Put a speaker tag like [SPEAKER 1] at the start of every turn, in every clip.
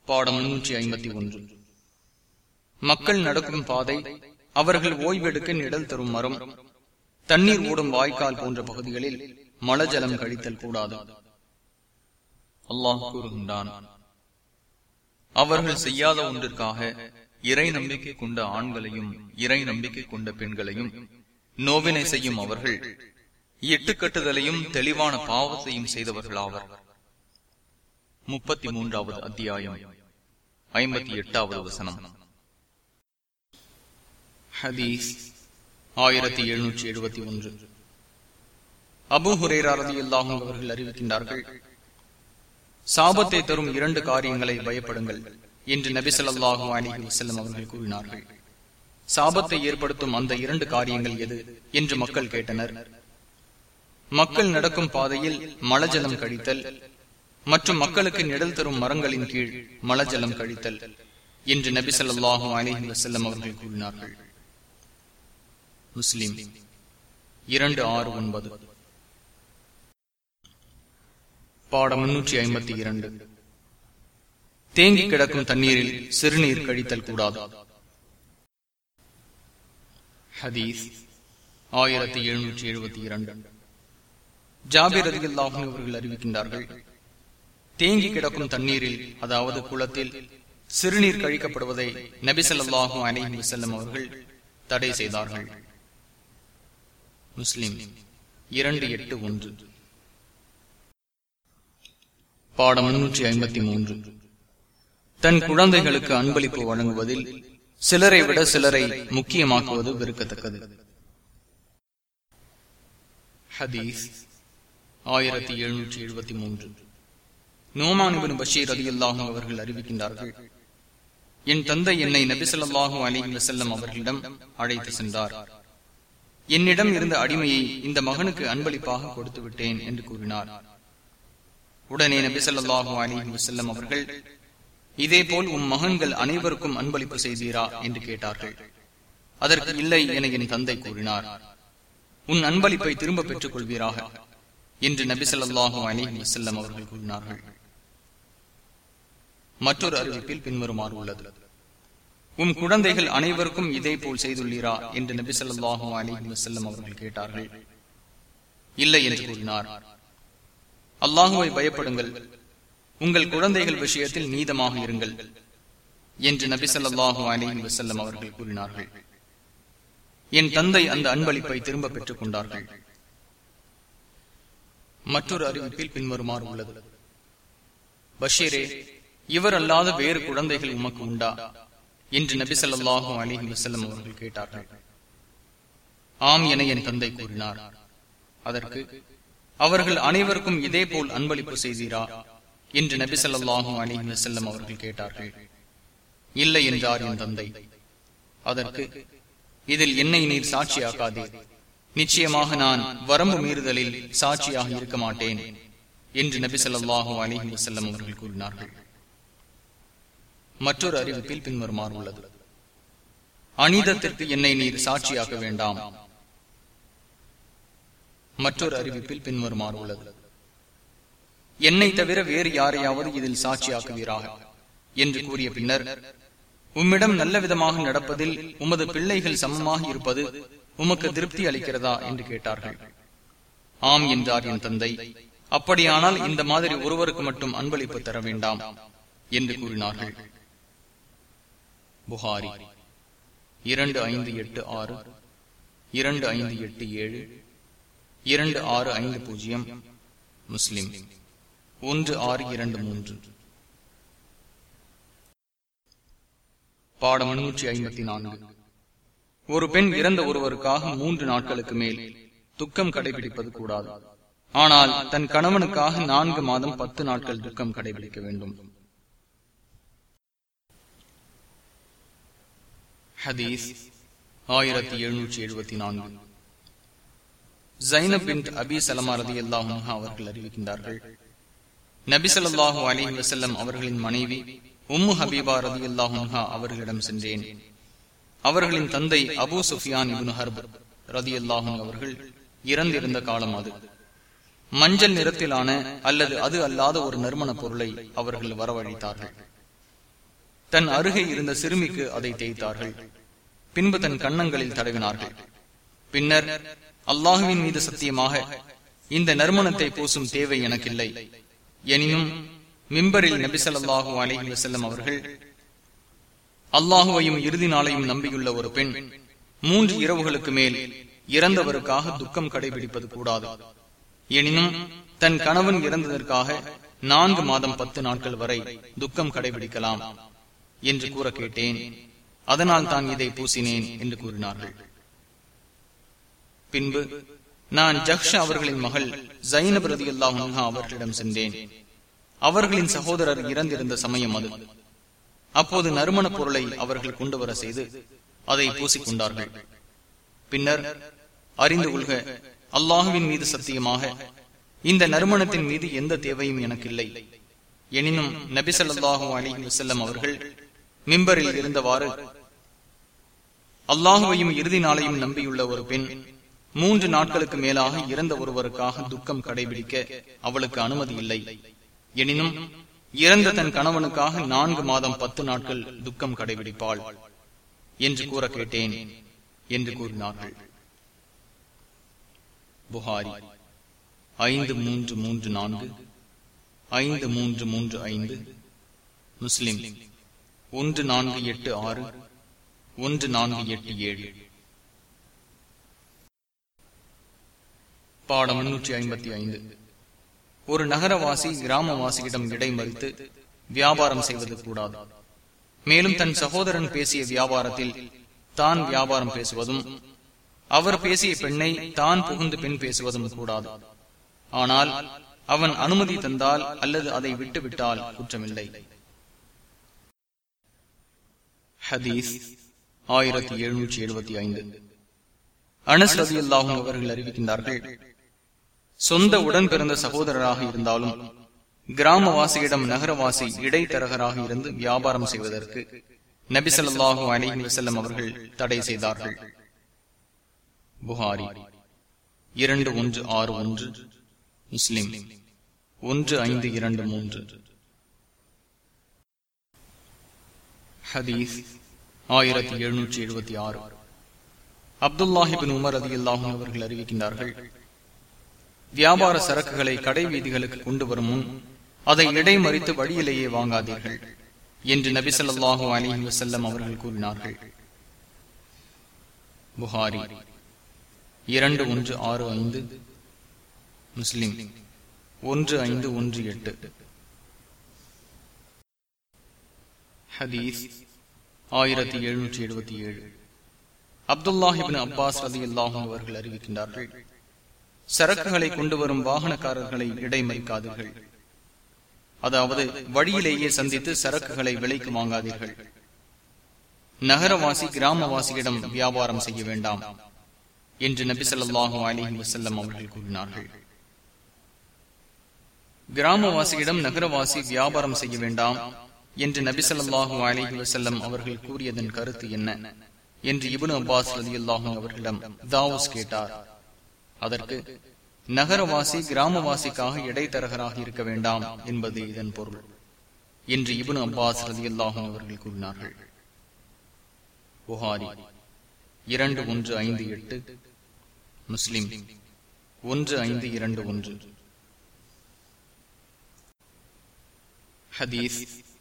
[SPEAKER 1] பாடம் 351. மக்கள் நடக்கும் பாதை, அவர்கள் ஓய்வெடுக்க நிழல் தரும் மரம், தண்ணீர் ஓடும் வாய்க்கால் போன்ற பகுதிகளில் மலஜலம் கழித்தல் கூடாது. அல்லாஹ் கூறுகின்றான், அவர்கள் செய்யாத ஒன்றிற்காக இறை நம்பிக்கை கொண்ட ஆண்களையும் இறை நம்பிக்கை கொண்ட பெண்களையும் நோவினை செய்யும் அவர்கள் இட்டுக்கட்டுதலையும் தெளிவான பாவத்தையும் செய்தவர்களாவர். 33வது அத்தியாயம் 58வது வசனம். ஹதீஸ் 1771. அபூ ஹுரைரா ரலியல்லாஹு அன்ஹு அவர்கள் அறிவிக்கின்றார்கள், சாபத்தை தரும் 2 காரியங்களை பயப்படுங்கள் என்று நபி ஸல்லல்லாஹு அலைஹி வஸல்லம் அவர்கள் கூறினார்கள். சாபத்தை ஏற்படுத்தும் அந்த 2 காரியங்கள் எது என்று மக்கள் கேட்டனர். மக்கள் நடக்கும் பாதையில் மலஜலம் கழித்தல் மற்றும் மக்களுக்கு நிழல் தரும் மரங்களின் கீழ் மலஜலம் கழித்தல் என்று நபி ஸல்லல்லாஹு அலைஹி வஸல்லம் அவர்கள் கூறினார்கள். முஸ்லிம் 269. பாடம் 352. தேங்கி கிடக்கும் தண்ணீரில் சிறுநீர் கழித்தல் கூடாது. ஹதீஸ் 1772. ஜாபிர் ரலியல்லாஹு அன்ஹு அவர்கள் அறிவிக்கின்றார்கள், தேங்கி கிடக்கும் தண்ணீரில், அதாவது குளத்தில் சிறுநீர் கழிக்கப்படுவதை நபி ஸல்லல்லாஹு அலைஹி வஸல்லம் அவர்கள் தடை செய்தார்கள். முஸ்லிம் 281. பாடம் 353. தன் குழந்தைகளுக்கு அன்பளிப்பு வழங்குவதில் சிலரை விட சிலரை முக்கியமாக்குவது வெறுக்கத்தக்கது. ஹதீஸ் 1773. நோமான் இப்னு பஷீர் ரலியல்லாஹு அன்ஹு அவர்கள் அறிவிக்கின்றார்கள், என் தந்தை என்னை நபி ஸல்லல்லாஹு அலைஹி வஸல்லம் அவர்களிடம் அழைத்து சென்றார். என்னிடம் இருந்த அடிமையை இந்த மகனுக்கு அன்பளிப்பாக கொடுத்து விட்டேன் என்று கூறினார். உடனே நபி ஸல்லல்லாஹு அலைஹி வஸல்லம் அவர்கள், இதே போல் உம் மகன்கள் அனைவருக்கும் அன்பளிப்பு செய்தீரா என்று கேட்டார்கள். அதற்கு இல்லை என என் தந்தை கூறினார். உன் அன்பளிப்பை திரும்ப பெற்றுக் கொள்வீராக என்று நபி ஸல்லல்லாஹு அலைஹி வஸல்லம் அவர்கள் கூறினார்கள். மற்றொரு அறிவிப்பில் பின்வருமாறு உள்ளது, உம் குழந்தைகள் அனைவருக்கும் இதே போல் செய்துள்ளீரா என்று நபி ஸல்லல்லாஹு அலைஹி வஸல்லம் அவர்கள் கேட்டார்கள். இல்லை என்று கூறினார். அல்லாஹுவை பயப்படுங்கள், உங்கள் குழந்தைகள் விஷயத்தில் நீதமாக இருங்கள் என்று நபி ஸல்லல்லாஹு அலைஹி வஸல்லம் அவர்கள் கூறினார்கள். என் தந்தை அந்த அன்பளிப்பை திரும்ப பெற்றுக் கொண்டார்கள். மற்றொரு அறிவிப்பில் பின்வருமாறு உள்ளது, பஷீரே, இவர் அல்லாத வேறு குழந்தைகள் உமக்கு உண்டா என்று நபி ஸல்லல்லாஹு அலைஹி வஸல்லம் அவர்கள் கேட்டார்கள். ஆம் என என் தந்தை கூறினார். அதற்கு, அவர்கள் அனைவருக்கும் இதே போல் அன்பளிப்பு செய்தீரா என்று நபி ஸல்லல்லாஹு அலைஹி வஸல்லம் அவர்கள் கேட்டார்கள். இல்லை என்றார் என் தந்தை. அதற்கு, இதில் என்னை நீர் சாட்சியாக்காதே, நிச்சயமாக நான் வரம்பு மீறுதலில் சாட்சியாக இருக்க மாட்டேன் என்று நபி ஸல்லல்லாஹு அலைஹி வஸல்லம் அவர்கள் கூறினார்கள். மற்றொரு அறிவிப்பில் பின்வருமாறு உள்ளது, அநீதத்திற்கு என்னை நீர் சாட்சியாக்க வேண்டாம். மற்றொரு அறிவிப்பில் பின்வருமாறு உள்ளது, என்னை தவிர வேறு யாரையாவது இதில் சாட்சியாக்குவீராக என்று கூறிய பின்னர், உம்மிடம் நல்ல விதமாக நடப்பதில் உமது பிள்ளைகள் சமமாக இருப்பது உமக்கு திருப்தி அளிக்கிறதா என்று கேட்டார்கள். ஆம் என்றார் என் தந்தை. அப்படியானால் இந்த மாதிரி ஒருவருக்கு மட்டும் அன்பளிப்பு தர வேண்டாம் என்று கூறினார்கள். புகாரி 2586, 2587, 2650, முஸ்லிம் 1623. பாடம் 354. ஒரு பெண் இறந்த ஒருவருக்காக 3 நாட்களுக்கு மேல் துக்கம் கடைபிடிப்பது கூடாது. ஆனால் தன் கணவனுக்காக 4 மாதம் 10 நாட்கள் துக்கம் கடைபிடிக்க வேண்டும். ஹதீஸ் 1774. ஸைனப் பின்த் அபி ஸலமா ரலியல்லாஹு அன்ஹா அவர்கள் அறிவிக்கின்றார்கள், நபி ஸல்லல்லாஹு அலைஹி வஸல்லம் அவர்களின் மனைவி உம்மு ஹபீபா ரலியல்லாஹு அன்ஹா அவர்களிடம் சென்றேன். அவர்களின் தந்தை அபூ சுஃபியான் இப்னு ஹர்ப் ரலியல்லாஹு அன்ஹு அவர்கள் இறந்திருந்த காலம் அது. மஞ்சள் நிறத்திலான அல்லது அது அல்லாத ஒரு நறுமண பொருளை அவர்கள் வரவழைத்தார்கள். தன் அருகே இருந்த சிறுமிக்கு அதை தேய்த்தார்கள். பின்பு தன் கன்னங்களில் தடவினார்கள். பின்னர், அல்லாஹுவின் மீது சத்தியமாக இந்த நறுமணத்தை பூசும் தேவை எனக்கில்லை. எனினும் மிம்பரில் நபி ஸல்லல்லாஹு அலைஹி வஸல்லம் அவர்கள், அல்லாஹுவையும் இறுதி நாளையும் நம்பியுள்ள ஒரு பெண் 3 இரவுகளுக்கு மேல் இறந்தவருக்காக துக்கம் கடைபிடிப்பது கூடாது. எனினும் தன் கணவன் இறந்ததற்காக 4 மாதம் 10 நாட்கள் வரை துக்கம் கடைபிடிக்கலாம் என்று கூற கேட்டேன். அதனால் தான் இதை பூசினேன் என்று கூறினார்கள். பின்பு நான் ஜஹ்ஷ் அவர்களின் மகள் ஜைனப் ரலியல்லாஹு அன்ஹா அவர்களிடம் சென்றேன். அவர்களின் சகோதரர் இறந்திருந்த சமயம் அது. அப்போது நறுமண பொருளை அவர்கள் கொண்டு வர செய்து அதை பூசிக்கொண்டார்கள். பின்னர், அறிந்து கொள்க, அல்லாஹுவின் மீது சத்தியமாக இந்த நறுமணத்தின் மீது எந்த தேவையும் எனக்கில்லை. எனினும் நபி ஸல்லல்லாஹு அலைஹி வஸல்லம் அவர்கள் மிம்பரில் இருந்தவாறு, அல்லாஹுவையும் இறுதி நாளையும் நம்பியுள்ள ஒரு பெண் 3 நாட்களுக்கு மேலாக இறந்த ஒருவருக்காக துக்கம் கடைபிடிக்க அவளுக்கு அனுமதி இல்லை. எனினும் இறந்த தன் கணவனுக்காக 4 மாதம் 10 நாட்கள் துக்கம் கடைபிடிப்பாள் என்று கூற கேட்டேன் என்று கூறினார்கள். புகாரி 5334, 5335, முஸ்லிம் 1486, 1487. பாடம் 355. ஒரு நகரவாசி கிராமவாசியிடம் இடைமறித்து வியாபாரம் செய்வது கூடாது. மேலும் தன் சகோதரன் பேசிய வியாபாரத்தில் தான் வியாபாரம் பேசுவதும், அவர் பேசிய பெண்ணை தான் புகுந்து பெண் பேசுவதும் கூடாது. ஆனால் அவன் அனுமதி தந்தால் அல்லது அதை விட்டுவிட்டால் குற்றமில்லை. ஹதீஸ் 1775. அனஸ் ரலியல்லாஹு அன்ஹு அவர்கள் அறிவிக்கின்றார்கள், சொந்த உடன் பிறந்த சகோதரராக இருந்தாலும் கிராமவாசியிடம் நகரவாசி இடைத்தரகராக இருந்து வியாபாரம் செய்வதற்கு நபி ஸல்லல்லாஹு அலைஹி வஸல்லம் அவர்கள் தடை செய்தார்கள். புகாரி 2161, முஸ்லிம் 1523. ஹதீஸ் 1776. அப்துல்லாஹ் இப்னு உமர் ரலியல்லாஹு அன்ஹு அவர்கள் அறிவிக்கின்றார்கள், வியாபார சரக்குகளை கடை வீதிகளுக்கு கொண்டு வரும் முன் அதை இடைமறித்து வழியிலேயே வாங்காதீர்கள் என்று நபி ஸல்லல்லாஹு அலைஹி வஸல்லம் அவர்கள் கூறினார்கள். புகாரி 2165, முஸ்லிம் 1518. ஹதீஸ் 1777. அப்துல்லாஹ் இப்னு அப்பாஸ் ரலியல்லாஹு அன்ஹு அவர்கள் அறிவிக்கின்றார்கள், சரக்குகளை கொண்டு வரும் வாகனக்காரர்களை இடைமறிக்காதீர்கள். அதாவது வழியிலேயே சந்தித்து சரக்குகளை விலைக்கு வாங்காதீர்கள். நகரவாசி கிராமவாசியிடம் வியாபாரம் செய்ய வேண்டாம் என்று நபி ஸல்லல்லாஹு அலைஹி வஸல்லம் அவர்கள் கூறினார்கள். கிராமவாசியிடம் நகரவாசி வியாபாரம் செய்ய வேண்டாம் என்று நபி ஸல்லல்லாஹு அலைஹி வஸல்லம் அவர்கள் கூறியதன் கருத்து என்ன என்று இப்னு அப்பாஸ் ரலியல்லாஹு அன்ஹு அவர்களிடம் தாவூஸ் கேட்டார். அதற்கு, நகரவாசி கிராமவாசிக்காக இடைத்தரகராக இருக்க வேண்டாம் என்பது இதன் பொருள் என்று இப்னு அப்பாஸ் ரலியல்லாஹு அன்ஹு அவர்கள் கூறினார்கள். புகாரி 2158, முஸ்லிம் 1521. ஹதீஸ்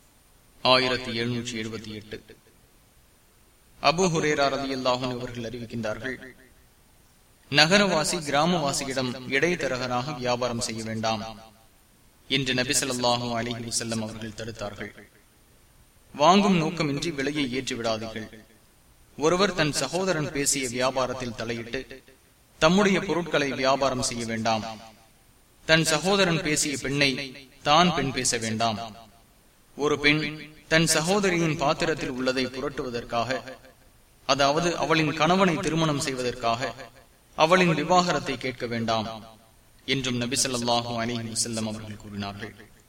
[SPEAKER 1] 1778. அபூ ஹுரைரா ரலியல்லாஹு அன்ஹு அவர்கள் அறிவிக்கின்றார்கள், நகரவாசி கிராமவாசியிடம் இடைத்தரகராக வியாபாரம் செய்ய வேண்டாம் என்று நபி ஸல்லல்லாஹு அலைஹி வஸல்லம் அவர்கள் தடுத்தார்கள். வாங்கும் நோக்கமின்றி விலையை ஏற்றிவிடாதீர்கள். ஒருவர் தன் சகோதரன் பேசிய வியாபாரத்தில் தலையிட்டு தம்முடைய பொருட்களை வியாபாரம் செய்ய வேண்டாம். தன் சகோதரன் பேசிய பெண்ணை தான் பெண் பேச வேண்டாம். ஒரு பெண் தன் சகோதரியின் பாத்திரத்தில் உள்ளதை புரட்டுவதற்காக, அதாவது அவளின் கணவனை திருமணம் செய்வதற்காக அவளின் விவாகரத்தை கேட்க வேண்டாம் என்றும் நபி ஸல்லல்லாஹு அலைஹி வஸல்லம் அவர்கள் கூறினார்கள்.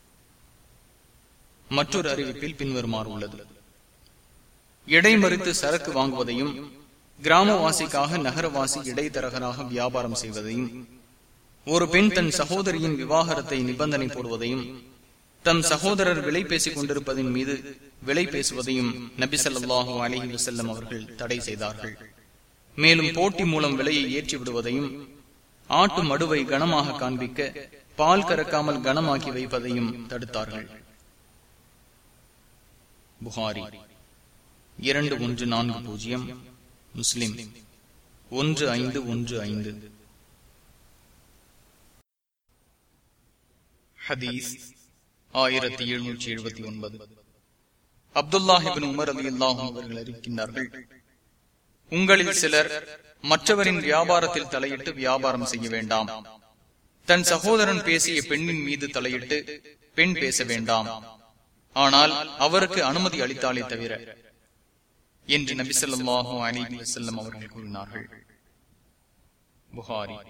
[SPEAKER 1] மற்றொரு அறிவிப்பில் பின்வருமாறு உள்ளது: இடைமறித்து சரக்கு வாங்குவதையும், கிராமவாசிக்காக நகரவாசி இடைத்தரகராக வியாபாரம் செய்வதையும், ஒரு பெண் தன் சகோதரியின் விவாகரத்தை நிபந்தனை போடுவதையும், தம் சகோதரர் விலை பேசிக் கொண்டிருப்பதின் மீது விலை பேசுவதையும் நபி ஸல்லல்லாஹு அலைஹி வஸல்லம் அவர்கள் தடை செய்தார்கள். மேலும் போட்டி மூலம் விலையை ஏற்றி விடுவதையும், ஆட்டு மடுவை கனமாக காண்பிக்க பால் கறக்காமல் கனமாக்கி வைப்பதையும் தடுத்தார்கள். புகாரி 2140, முஸ்லிம் 1515. ஹதீஸ் 1779. அப்துல்லாஹ் இப்னு உமர் ரலியல்லாஹு அன்ஹு அவர்கள் அறிவிக்கின்றார்கள், உங்களில் சிலர் மற்றவரின் வியாபாரத்தில் தலையிட்டு வியாபாரம் செய்ய வேண்டாம். தன் சகோதரன் பேசிய பெண்ணின் மீது தலையிட்டு பெண் பேச வேண்டாம், ஆனால் அவருக்கு அனுமதி அளித்தாலே தவிர, என்று நபி ஸல்லல்லாஹு அலைஹி வஸல்லம் அவர்கள் கூறினார்கள். புகாரி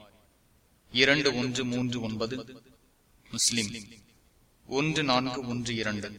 [SPEAKER 1] 2139, முஸ்லிம் 1412.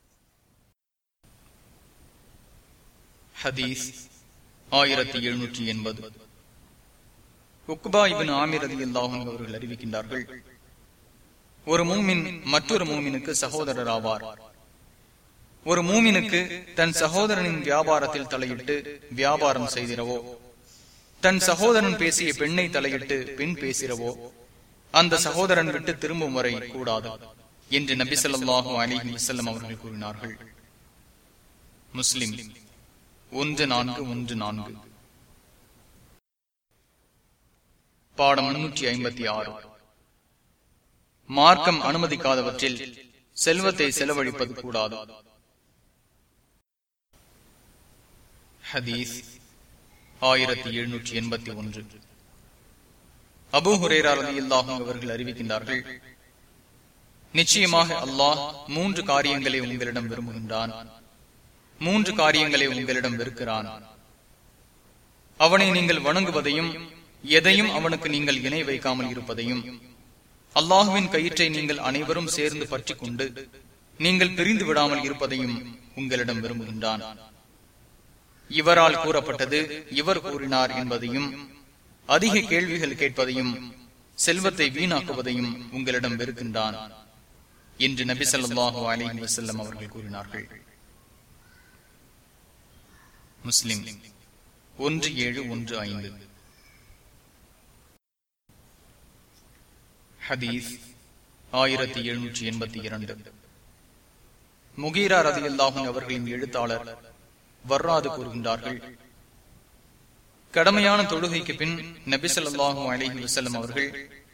[SPEAKER 1] ஹதீஸ் 1780. உக்பா இப்னு ஆமிர் ரலியல்லாஹு அன்ஹு அவர்கள் அறிவிக்கின்றார்கள், ஒரு மூமின் மற்றொரு மூமினுக்கு சகோதரர் ஆவார். ஒரு மூமினுக்கு தன் சகோதரனின் வியாபாரத்தில் தலையிட்டு வியாபாரம் செய்திரவோ, தன் சகோதரன் பேசிய பெண்ணை தலையிட்டு பெண் பேசிரவோ அந்த சகோதரன் விட்டு திரும்பும் வரை கூடாது என்று நபி ஸல்லல்லாஹு அலைஹி வஸல்லம் அவர்கள் கூறினார்கள். முஸ்லிம் 1414. பாடம் 356. மார்க்கம் அனுமதிக்காதவற்றில் செல்வத்தை செலவழிப்பது கூடாது. ஹதீஸ் 1781. அபூ ஹுரைரா ரலியல்லாஹு அன்ஹு அவர்கள் அறிவிக்கின்றார்கள், நிச்சயமாக அல்லாஹ் 3 காரியங்களை உங்களிடம் விரும்புகின்றான், 3 காரியங்களை உங்களிடம் வெறுக்கிறான். அவனை நீங்கள் வணங்குவதையும், எதையும் அவனுக்கு நீங்கள் இணை வைக்காமல் இருப்பதையும், அல்லாஹுவின் கயிற்றை நீங்கள் அனைவரும் சேர்ந்து பற்றிக் கொண்டு நீங்கள் பிரிந்து விடாமல் இருப்பதையும் உங்களிடம் விரும்புகின்றான். இவரால் கூறப்பட்டது இவர் கூறினார் என்பதையும், அதிக கேள்விகள் கேட்பதையும், செல்வத்தை வீணாக்குவதையும் உங்களிடம் வெறுக்கின்றான் என்று நபி ஸல்லல்லாஹு அலைஹி வஸல்லம் அவர்கள் கூறினார்கள். முஸ்லிம் 1715. ஹதீஸ் 1782. முகீரா ரலியல்லாஹு அன்ஹு அவர்களின் எழுத்தாளர் வர்ராது கூறுகின்றார்கள், கடமையான தொழுகைக்கு பின் நபி ஸல்லல்லாஹு அலைஹி வஸல்லம் அவர்கள்,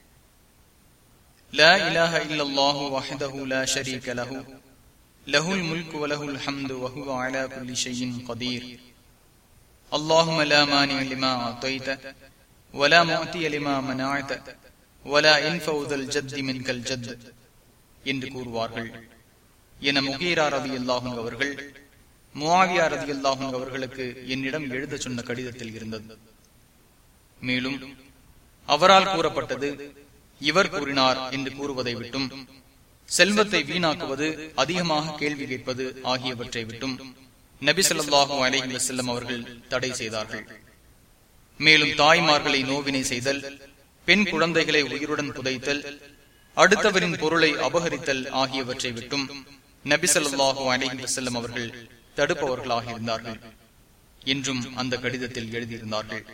[SPEAKER 1] லா இலாஹ இல்லல்லாஹு வஹ்தஹு லா ஷரீக லஹு லஹுல் முல்கு வ லஹுல் ஹம்து வ ஹுவ அலா குல்லி ஷைஇன் கதீர், அல்லாஹும்ம லா மானிஅ லிமா அதைத வ லா முஅதிய லிமா மனஅத வ லா யன்ஃபஉ தல் ஜத்தி மின்கல் ஜத் என்று கூறுவார்கள் என முகீரா ரலியல்லாஹு அன்ஹு அவர்கள் முஆவியா ரலியல்லாஹு அன்ஹு அவர்களுக்கு என்னிடம் எழுத சொன்ன கடிதத்தில் இருந்தது. மேலும் அவரால் கூறப்பட்டது இவர் கூறினார் என்று கூறுவதை விட்டும், செல்வத்தை வீணாக்குவது, அதிகமாக கேள்வி கேட்பது ஆகியவற்றை விட்டும் நபி ஸல்லல்லாஹு அலைஹி வஸல்லம் அவர்கள் தடை செய்தார்கள். மேலும் தாய்மார்களை நோவினை செய்தல், பெண் குழந்தைகளை உயிருடன் புதைத்தல், அடுத்தவரின் பொருளை அபகரித்தல் ஆகியவற்றை விட்டும் நபி ஸல்லல்லாஹு அலைஹி வஸல்லம் அவர்கள் தடுப்பவர்களாக இருந்தார்கள் என்றும் அந்த கடிதத்தில் எழுதியிருந்தார்கள்.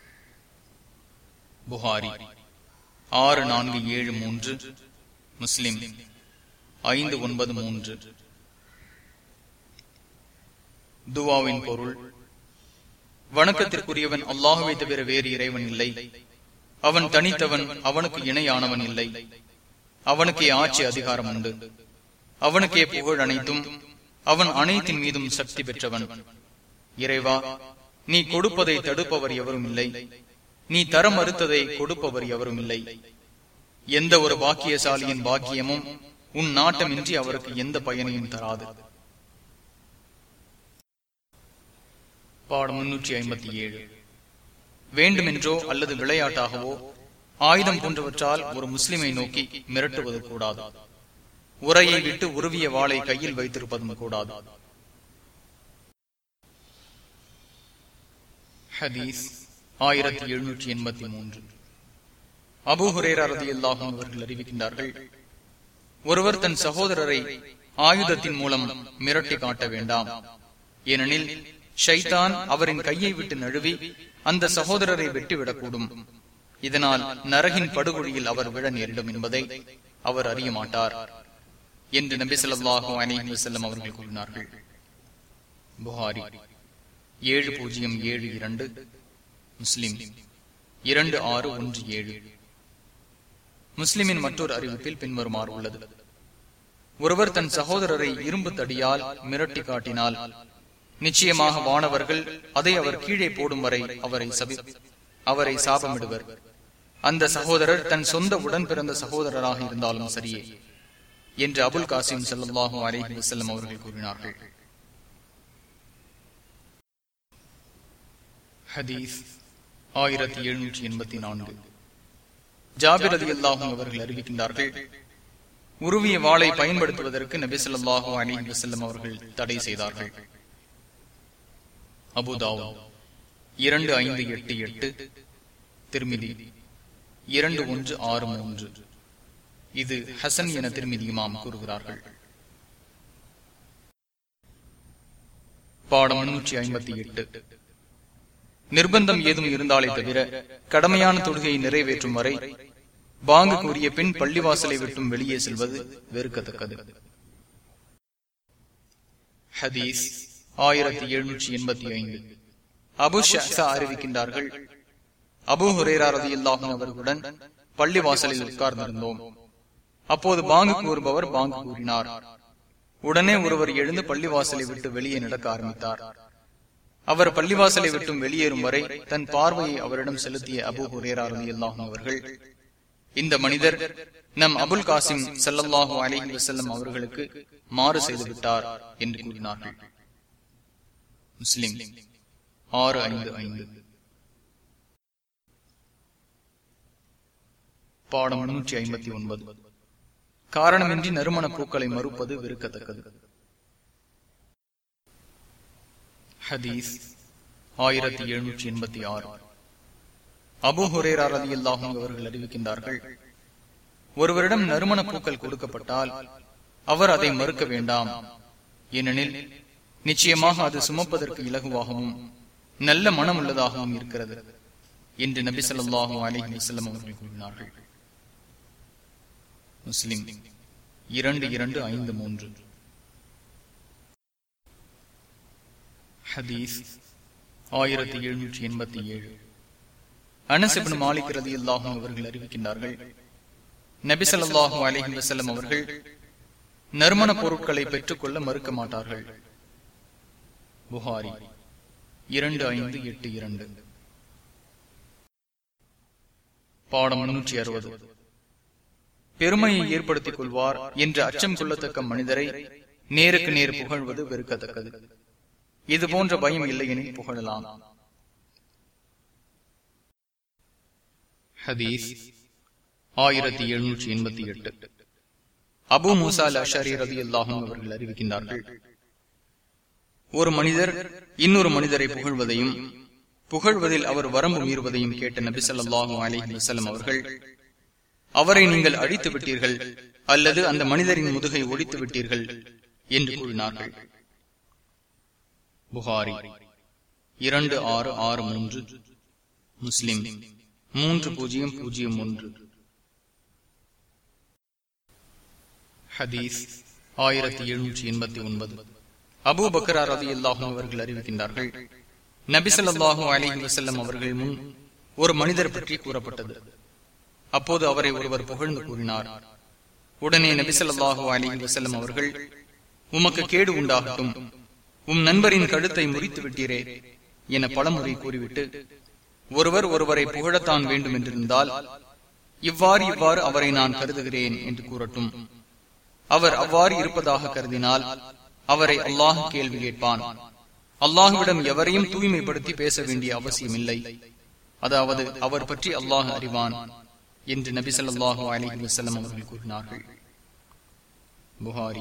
[SPEAKER 1] புகாரி 6473, முஸ்லிம் 593. துவாவின் பொருள்: வணக்கத்திற்குரியவன் அல்லாஹுவை தவிர வேறு இறைவன் இல்லை, அவன் தனித்தவன், அவனுக்கு இணையானவன் இல்லை, அவனுக்கே ஆட்சி அதிகாரம் உண்டு, அவனுக்கே புகழ் அனைத்தும், அவன் அனைத்தின் மீதும் சக்தி பெற்றவன். இறைவா, நீ கொடுப்பதை தடுப்பவர் எவரும் இல்லை, நீ தர மறுத்ததை கொடுப்பவர் எவரும் இல்லை. எந்த ஒரு பாக்கியசாலியின் பாக்கியமும் உன் நாட்டமின்றி அவருக்கு எந்த பயனையும் தராது. பாடம் 357. வேண்டுமென்றோ அல்லது விளையாட்டாகவோ ஆயுதம் போன்றவற்றால் ஒரு முஸ்லிமை நோக்கி மிரட்டுவது கூடாது. உரையை விட்டு உருவிய வாளை கையில் வைத்திருப்பதும் கூடாது. ஹதீஸ் 1783. அபூ ஹுரைரா ரலியல்லாஹு அன்ஹு அவர்கள் அறிவிக்கின்றார்கள், ஒருவர் தன் சகோதரரை ஆயுதத்தின் மூலம் மிரட்டி காட்ட வேண்டாம். ஏனெனில் ஷைத்தான் அவரின் கையை விட்டு நழுவி அந்த சகோதரரை வெட்டிவிடக்கூடும். இதனால் நரகின் படுகொழியில் அவர் விழ நேரிடும் என்பதை அவர் அறிய மாட்டார் என்று நபி ஸல்லல்லாஹு அலைஹி வஸல்லம் அவர்கள் கூறினார்கள். புகாரி 7072, முஸ்லிம் 2617. முஸ்லிமின் மற்றொரு அறிவிப்பில் பின்வருமாறு உள்ளது: ஒருவர் தன் சகோதரரை இரும்பு தடியால் மிரட்டி காட்டினால் நிச்சயமாக வானவர்கள் அதை அவர் கீழே போடும் வரை அவரை சாபமிடுவர். அந்த சகோதரர் தன் சொந்த உடன் பிறந்த சகோதரராக இருந்தாலும் சரியே என்று அபுல் காசிம் ஸல்லல்லாஹு அலைஹி வஸல்லம் அவர்கள் கூறினார்கள். ஹதீஸ் 1784. ஜாபிர் ரலியல்லாஹு அன்ஹு அவர்கள் அறிவிக்கின்றார்கள், உருவிய வாளை பயன்படுத்துவதற்கு நபி ஸல்லல்லாஹு அலைஹி வஸல்லம் அவர்கள் தடை செய்தார்கள். Abu Dawood 2588, Tirmidhi 2163. இது ஹசன் என திர்மிதி இமாம் கூறுகிறார்கள். பாடம் 358. நிர்பந்தம் ஏதும் இருந்தாலே தவிர கடமையான தொழுகையை நிறைவேற்றும் வரை பாங்கு கூறிய பின் பள்ளிவாசலை விட்டும் வெளியே செல்வது வெறுக்கத்தக்கது. ஹதீஸ் 1785. அபு ஷஅஸா அறிவிக்கின்றார்கள், அபூ ஹுரைரா ரலியல்லாஹு அன்ஹு அவர்களுடன் பள்ளிவாசலில் உட்கார்ந்திருந்தோம். அப்போது பாங்கு கூறுபவர் பாங்கு கூறினார். உடனே ஒருவர் எழுந்து பள்ளிவாசலை விட்டு வெளியே நடக்க ஆரம்பித்தார். அவர் பள்ளிவாசலை விட்டும் வெளியேறும் வரை தன் பார்வையை அவரிடம் செலுத்திய அபூ ஹுரைரா ரலியல்லாஹு அன்ஹு அவர்கள், இந்த மனிதர் நம் அபுல் காசிம் ஸல்லல்லாஹு அலைஹி வஸல்லம் அவர்களுக்கு மாறு செய்து விட்டார் என்று கூறினார்கள். முஸ்லிம் 655. பாடம் 359. காரணமின்றி நறுமண பூக்களை மறுப்பது வெறுக்கத்தக்கது. ஹதீஸ் 1786. அபூ ஹுரைரா ரலியல்லாஹு அன்ஹு அவர்கள் அறிவிக்கின்றார்கள், ஒருவரிடம் நறுமண பூக்கள் கொடுக்கப்பட்டால் அவர் அதை மறுக்க வேண்டாம். ஏனெனில் நிச்சயமாக அது சுமப்பதற்கு இலகுவாகவும் நல்ல மனம் உள்ளதாகவும் இருக்கிறது என்று நபி ஸல்லல்லாஹு அலைஹி வஸல்லம் அவர்கள் கூறினார்கள். முஸ்லிம் 2253. ஹதீஸ் 1787. அனஸ் இப்னு மாலிக் ரலியல்லாஹு அன்ஹு அவர்கள் அறிவிக்கின்றார்கள், நபி ஸல்லல்லாஹு அலைஹி வஸல்லம் அவர்கள் நறுமண பொருட்களை பெற்றுக் கொள்ள மறுக்க மாட்டார்கள். புகாரி 2582. பாடம் 360. பெருமையை ஏற்படுத்திக் கொள்வார் என்று அச்சம் கொள்ளத்தக்க மனிதரை நேருக்கு நேர் புகழ்வது வெறுக்கத்தக்கது. இது போன்ற பயம் இல்லையெனில் புகழலாம். ஹதீஸ் 1788. அபூ மூஸா அல்-அஷ்அரி ரலியல்லாஹு அன்ஹு அவர்கள் அறிவிக்கின்றார்கள், ஒரு மனிதர் இன்னொரு மனிதரை புகழ்வதையும் புகழ்வதில் அவர் வரம்பு மீறுவதையும் கேட்ட நபி ஸல்லல்லாஹு அலைஹி வஸல்லம் அவர்கள், அவரை நீங்கள் அழித்து விட்டீர்கள் அல்லது அந்த மனிதரின் முதுகை ஒடித்து விட்டீர்கள் என்று கூறினார்கள். புகாரி 2663, முஸ்லிம் 3001. ஹதீஸ் 1789. அபூ பக்ர் ரலியல்லாஹு அன்ஹு அவர்கள் அறிவிக்கின்றார்கள், நபி ஸல்லல்லாஹு அலைஹி வஸல்லம் அவர்கள் முன் ஒரு மனிதர் பற்றி கூறப்பட்டது. அப்போது அவரை ஒருவர் புகழ்ந்து கூறினார். உடனே நபி ஸல்லல்லாஹு அலைஹி வஸல்லம் அவர்கள், உமக்கு கேடு உண்டாகட்டும், உம் நண்பரின் கழுத்தை முறித்து விட்டீரே என பலமுறை கூறிவிட்டு, ஒருவரை புகழத்தான் வேண்டும் என்றிருந்தால் இவ்வாறு அவரை நான் கருதுகிறேன் என்று கூறட்டும். அவர் அவ்வாறு இருப்பதாக கருதினால் அவரை அல்லாஹ் கேள்வி கேட்பான். அல்லாஹுவிடம் எவரையும் தூய்மைப்படுத்தி பேச வேண்டிய அவசியம் இல்லை, அதாவது அவர் பற்றி அல்லாஹ் அறிவான் என்று நபி ஸல்லல்லாஹு அலைஹி வஸல்லம் அவர்கள் கூறினார்கள். புகாரி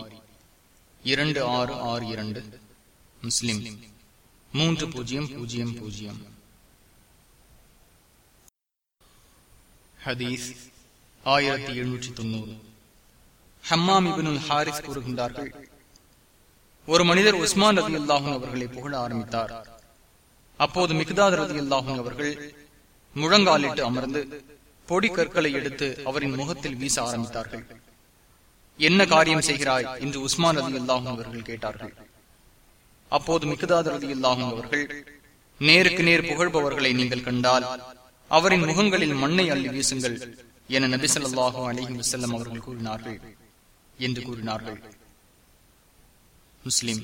[SPEAKER 1] 2662, முஸ்லிம் 3000. ஹதீஸ் 1790. ஹம்மாம் இப்னுல் ஹாரிஸ் கூறுகின்றார்கள், ஒரு மனிதர் உஸ்மான் ரலியல்லாஹு அவர்களை புகழ ஆரம்பித்தார். அப்போது மிக்தாத் ரலியல்லாஹு அவர்கள் முழங்காலிட்டு அமர்ந்து பொடி கற்களை எடுத்து அவரின் முகத்தில் வீச ஆரம்பித்தார்கள். என்ன காரியம் செய்கிறாய் என்று உஸ்மான் ரலியல்லாஹு அவர்கள் கேட்டார்கள். அப்போது மிக்தாத் ரலியல்லாஹு அவர்கள், நேருக்கு நேர் புகழ்பவர்களை நீங்கள் கண்டால் அவரின் முகங்களில் மண்ணை அள்ளி வீசுங்கள் என நபி ஸல்லல்லாஹு அலைஹி வஸல்லம் அவர்கள் கூறினார்கள் என்று கூறினார்கள். முஸ்லிம்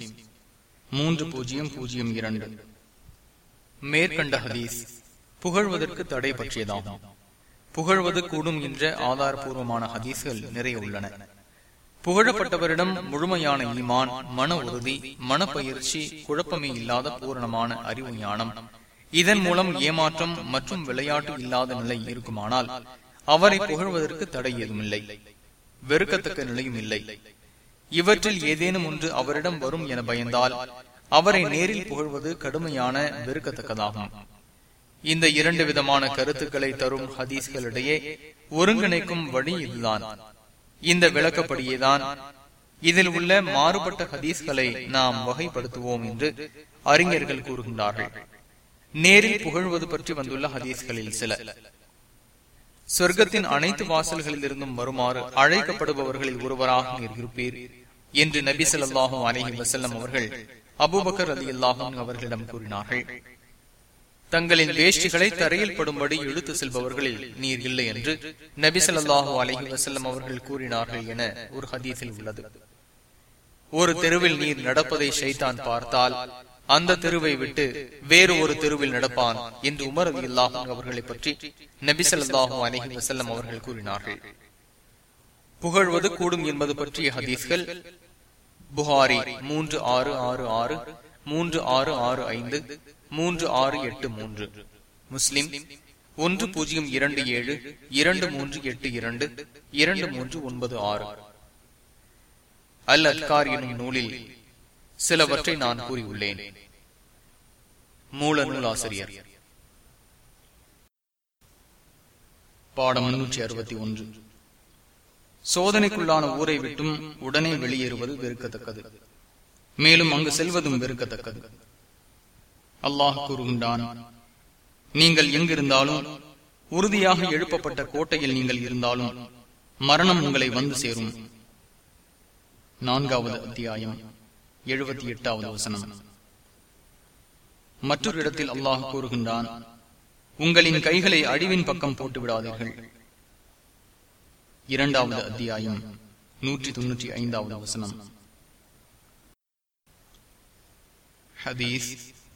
[SPEAKER 1] 3002. மேற்கண்ட ஹதீஸ் புகழ்வதற்கு தடை பற்றியதாகும். புகழ்வது கூடும் என்ற ஆதாரபூர்வமான ஹதீஸ்கள் நிறைய உள்ளன. புகழப்பட்டவரிடம் முழுமையான ஈமான், மன உறுதி, மனப்பயிற்சி, குழப்பமே இல்லாத பூரணமான அறிவு ஞானம், இதன் மூலம் ஏமாற்றம் மற்றும் விளையாட்டு இல்லாத நிலை இருக்குமானால் அவரை புகழ்வதற்கு தடை ஏதுமில்லை, வெறுக்கத்தக்க நிலையும் இல்லை. இவற்றில் ஏதேனும் ஒன்று அவரிடம் வரும் என பயந்தால் அவரை நேரில் புகழ்வது கடுமையான வெறுக்கத்தக்கதாகும். இந்த 2 விதமான கருத்துக்களை தரும் ஹதீஸ்களிடையே ஒருங்கிணைக்கும் வழி இதுதான். இந்த விளக்கப்படியேதான் இதில் உள்ள மாறுபட்ட ஹதீஸ்களை நாம் வகைப்படுத்துவோம் என்று அறிஞர்கள் கூறுகின்றார்கள். நேரில் புகழ்வது பற்றி வந்துள்ள ஹதீஸ்களில் சில: சொர்க்கத்தின் அனைத்து வாசல்களில் இருந்தும் வருமாறு அழைக்கப்படுபவர்களில் ஒருவராக நீர் இருப்பீர் என்று நபி ஸல்லல்லாஹு அலைஹி வஸல்லம் அவர்கள் அபூபக்கர் ரலியல்லாஹு அன்ஹு அவர்களிடம் கூறினார்கள். தங்களின் வேஷ்டிகளை தரையில் படும்படி இழுத்து செல்பவர்களில் நீர் இல்லை என்று நபி ஸல்லல்லாஹு அலைஹி வஸல்லம் அவர்கள் கூறினார்கள் என ஒரு ஹதீஸில் உள்ளது. ஒரு தெருவில் நீர் நடப்பதை ஷைத்தான் பார்த்தால் அந்த தெருவை விட்டு வேறு ஒரு தெருவில் நடப்பான் என்று உமர் ரலியல்லாஹு அன்ஹு அவர்களை பற்றி நபி ஸல்லல்லாஹு அலைஹி வஸல்லம் அவர்கள் கூறினார்கள். புகழ்வது கூடும் என்பது பற்றிய ஹதீஸ்கள் புகாரி 3666, 3665, 3683, முஸ்லிம் 1027, 2382, 2396. அல் அத்கார் எனும் நூலில் சிலவற்றை நான் கூறியுள்ளேன். மூல நூலாசிரியர். பாடம் 361. சோதனைக்குள்ளான ஊரை விட்டும் உடனே வெளியேறுவது வெறுக்கத்தக்கது, மேலும் அங்கு செல்வதும் வெறுக்கத்தக்கது. அல்லாஹ் கூறுகின்றான், நீங்கள் எங்கிருந்தாலும், உறுதியாக எழுப்பப்பட்ட கோட்டையில் நீங்கள் இருந்தாலும் மரணம் உங்களை வந்து சேரும். 4வது அத்தியாயம் 78வது வசனம். மற்றொரு இடத்தில் அல்லாஹ் கூறுகின்றான், உங்களின் கைகளை அழிவின் பக்கம் போட்டு விடாதீர்கள். 2வது அத்தியாயம் 195வது வசனம். ஹதீஸ்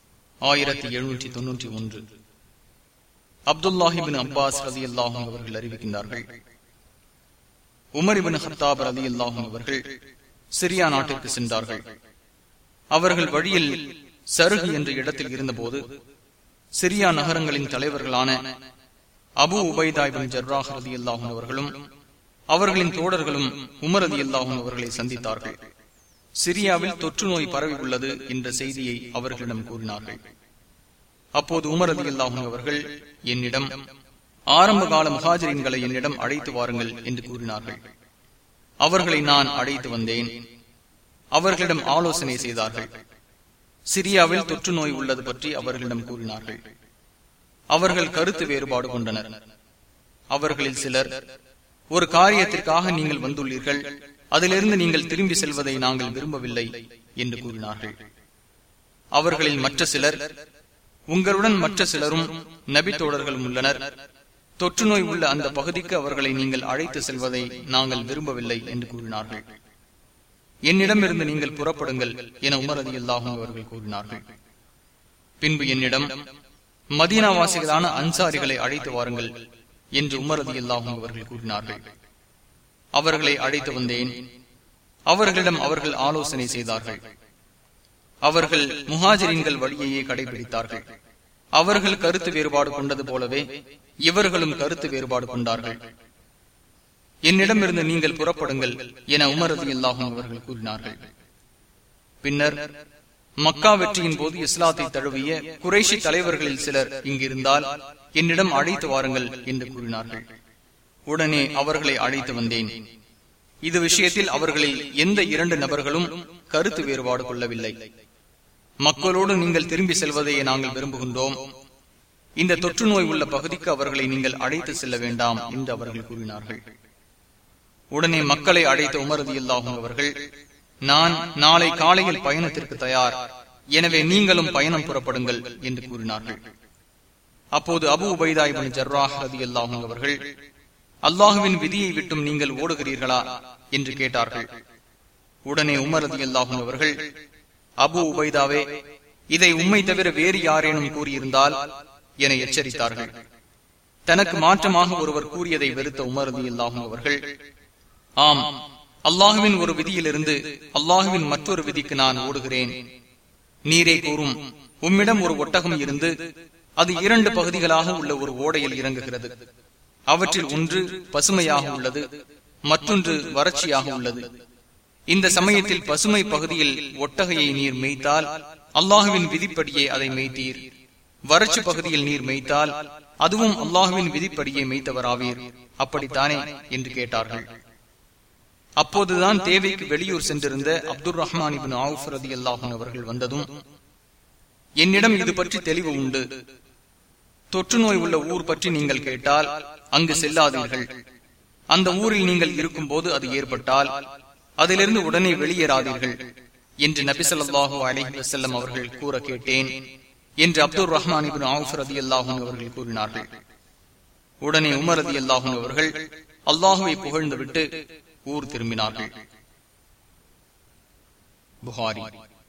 [SPEAKER 1] 1791. அப்துல்லாஹ் இப்னு அப்பாஸ் ரலியல்லாஹு அன்ஹு அவர்கள் அறிவிக்கின்றார்கள், உமர் இப்னு கத்தாப் ரலியல்லாஹு அன்ஹு அவர்கள் சிரியா நாட்டிற்கு சென்றார்கள். அவர்கள் வழியில் சருகு என்ற இடத்தில் இருந்தபோது சிரியா நகரங்களின் தலைவர்களான அபு உபைதா இப்னு ஜர்ராஹ் ரலியல்லாஹு அன்ஹு அவர்களும் அவர்களின் தோழர்களும் உமர் ரலியல்லாஹு அன்ஹு அவர்களை சந்தித்தார்கள். சிரியாவில் தொற்று நோய் பரவி உள்ளது என்ற செய்தியை அவர்களிடம் கூறினார்கள். அப்போது உமர் ரலியல்லாஹு அன்ஹு அவர்கள் என்னிடம், ஆரம்ப கால முஹாஜிரின்களை என்னிடம் அழைத்து வாருங்கள் என்று கூறினார்கள். அவர்களை நான் அழைத்து வந்தேன். அவர்களிடம் ஆலோசனை செய்தார்கள். சிரியாவில் தொற்று நோய் உள்ளது பற்றி அவர்களிடம் கூறினார்கள். அவர்கள் கருத்து வேறுபாடு கொண்டனர். அவர்களில் சிலர், ஒரு காரியத்திற்காக நீங்கள் வந்துள்ளீர்கள், அதிலிருந்து நீங்கள் திரும்பி செல்வதை நாங்கள் விரும்பவில்லை என்று கூறினார்கள். அவர்களில் மற்ற சிலர், உங்களுடன் மற்ற சிலரும் நபி தோழர்களும் உள்ளனர், தொற்று நோய் உள்ள அந்த பகுதிக்கு அவர்களை நீங்கள் அழைத்து செல்வதை நாங்கள் விரும்பவில்லை என்று கூறினார்கள். என்னிடமிருந்து நீங்கள் புறப்படுங்கள் என உமர் ரலியல்லாஹு அன்ஹு அவர்கள் கூறினார்கள். பின்பு என்னிடம், மதீனாவாசிகளான அன்சாரிகளை அழைத்து வாருங்கள் என்று உமர் ரலியல்லாஹு அன்ஹு அவர்கள் கூறினார்கள். அவர்களை அழைத்து வந்தேன். அவர்களிடம் அவர்கள் ஆலோசனை செய்தார்கள். அவர்கள் முஹாஜிரின்கள் வழியையே கடைபிடித்தார்கள். அவர்கள் கருத்து வேறுபாடு கொண்டது போலவே இவர்களும் கருத்து வேறுபாடு கொண்டார்கள். என்னிடமிருந்து நீங்கள் புறப்படுங்கள் என உமர் ரலியல்லாஹு அன்ஹு அவர்கள் கூறினார்கள். பின்னர் மக்கா வெற்றியின் போது இஸ்லாத்தை தழுவிய குறைஷி தலைவர்களில் சிலர் இங்கிருந்தால் என்னிடம் அழைத்து வாருங்கள் என்று கூறினார்கள். உடனே அவர்களை அழைத்து வந்தேன். இது விஷயத்தில் அவர்களில் எந்த 2 நபர்களும் கருத்து வேறுபாடு கொள்ளவில்லை. மக்களோடு நீங்கள் திரும்பி செல்வதையே நாங்கள் விரும்புகின்றோம். இந்த தொற்று நோய் உள்ள பகுதிக்கு அவர்களை நீங்கள் அழைத்து செல்ல வேண்டாம் என்று அவர்கள் கூறினார்கள். உடனே மக்களை அழைத்த உமர் ரலியல்லாஹு அன்ஹு அவர்கள், நான் நாளை காலையில் பயணத்திற்கு தயார், எனவே நீங்களும் பயணம் புறப்படுங்கள் என்று கூறினார்கள். அப்போது அபூ உபைதா இப்னு ஜர்ராஹ் ரலியல்லாஹு அன்ஹு அவர்கள், அல்லாஹுவின் விதியை விட்டும் நீங்கள் ஓடுகிறீர்களா என்று கேட்டார்கள். உடனே உமர் ரலியல்லாஹு அன்ஹு அவர்கள், அபூ உபைதாவே, இதை உம்மை தவிர வேறு யாரேனும் கூறியிருந்தால் என எச்சரித்தார்கள். தனக்கு மாற்றமாக ஒருவர் கூறியதை வெறுத்த உமர் ரலியல்லாஹு அன்ஹு அவர்கள், ஆம், அல்லாஹுவின் ஒரு விதியிலிருந்து அல்லாஹுவின் மற்றொரு விதிக்கு நான் ஓடுகிறேன். நீரே கூறும், உம்மிடம் ஒரு ஒட்டகம் இருந்து அது 2 பகுதிகளாக உள்ள ஒரு ஓடையில் இறங்குகிறது. அவற்றில் ஒன்று பசுமையாக உள்ளது, மற்றொன்று வறட்சியாக உள்ளது. இந்த சமயத்தில் பசுமை பகுதியில் ஒட்டகையை நீர் மேய்த்தால் அல்லாஹுவின் விதிப்படியே அதை மேய்த்தீர். வறட்சி பகுதியில் நீர் மேய்த்தால் அதுவும் அல்லாஹுவின் விதிப்படியே மேய்த்தவராவீர். அப்படித்தானே என்று கேட்டார்கள். அப்போதுதான் தேவைக்கு வெளியூர் சென்றிருந்த அப்துர் ரஹ்மான் இப்னு அவுஃப் ரலியல்லாஹு அன்ஹு அவர்கள் வந்ததும், என்னிடம் இது பற்றி தெளிவு உண்டு. தொற்று நோய் உள்ள ஊர் பற்றி நீங்கள் கேட்டால் அங்கு செல்லாதீர்கள். அந்த ஊரில் நீங்கள் இருக்கும் போது அது ஏற்பட்டால் அதிலிருந்து உடனே வெளியேறாதீர்கள் என்று நபி ஸல்லல்லாஹு அலைஹி வஸல்லம் அவர்கள் கூற கேட்டேன் என்று அப்துர் ரஹ்மான் இப்னு அவுஃப் ரலியல்லாஹு அன்ஹு அவர்கள் கூறினார்கள். உடனே உமர் ரலியல்லாஹு அன்ஹு அவர்கள் அல்லாஹுவை புகழ்ந்துவிட்டு ஊர் திரும்பினார்கள். புகாரி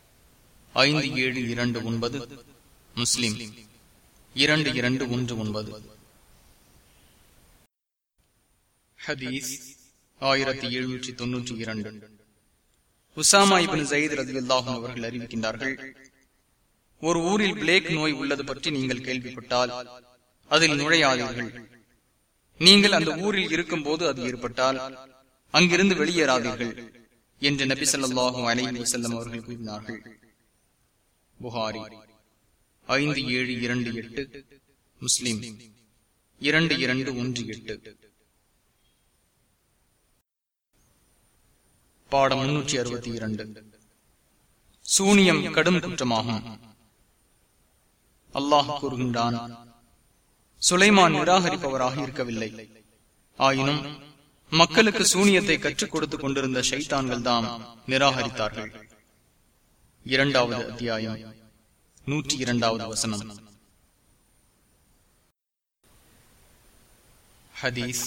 [SPEAKER 1] 5729, முஸ்லிம் 2219. ஹதீஸ் 1792. உசாமா இப்னு ஸைத் ரலியல்லாஹு அன்ஹு அவர்கள் அறிவிக்கின்றார்கள், ஒரு ஊரில் பிளேக் நோய் உள்ளது பற்றி நீங்கள் கேள்விப்பட்டால் அதில் நுழையாதீர்கள். நீங்கள் அந்த ஊரில் இருக்கும் போது அது ஏற்பட்டால் அங்கிருந்து வெளியேறாதீர்கள் என்று நபி ஸல்லல்லாஹு அலைஹி வஸல்லம் அவர்கள் கூறினார்கள். புகாரி 5728, முஸ்லிம் 2218. பாடம் 362. சூனியம் கடும் குற்றமாகும். அல்லாஹ் கூறுகின்றான், சுலைமான் நிராகரிப்பவராக இருக்கவில்லை. ஆயினும் மக்களுக்கு சூனியத்தை கற்றுக் கொடுத்துக் கொண்டிருந்த ஷைத்தான்கள் தாம் நிராகரித்தார்கள். 2வது அத்தியாயம் 102வது வசனம். ஹதீஸ்